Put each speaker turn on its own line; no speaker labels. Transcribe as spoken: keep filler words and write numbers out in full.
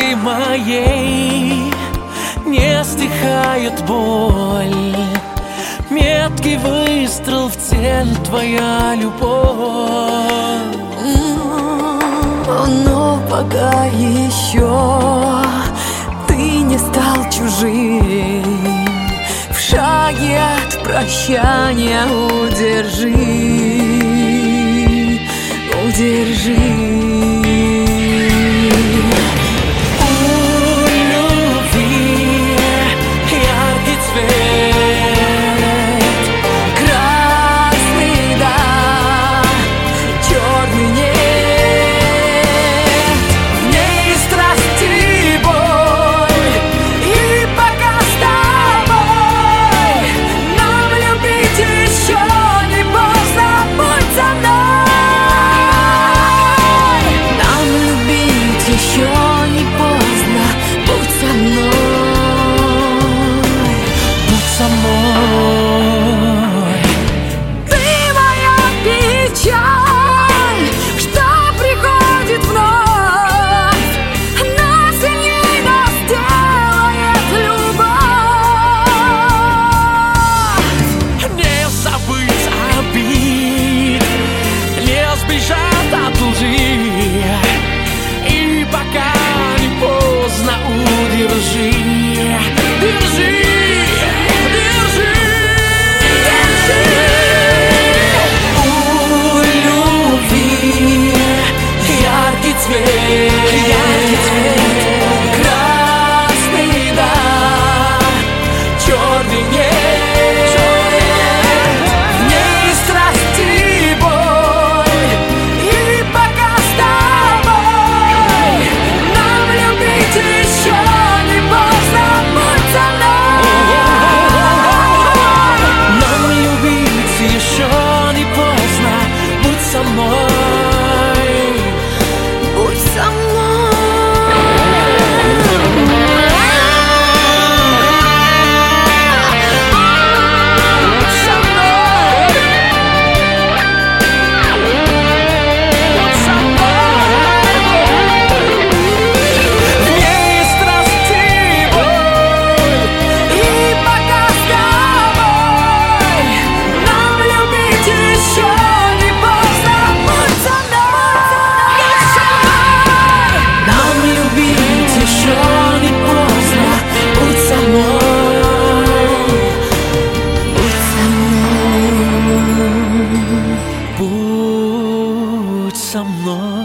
души моей не стихает боль. Меткий выстрел в цель, твоя любовь.
Но пока еще ты не стал чужим, в шаге от прощания удержи, удержи.
И пока не поздно, удержи, держи, держи, держи. У любви яркий цвет, яркий цвет, красный, да, черный нет. Будь со мной.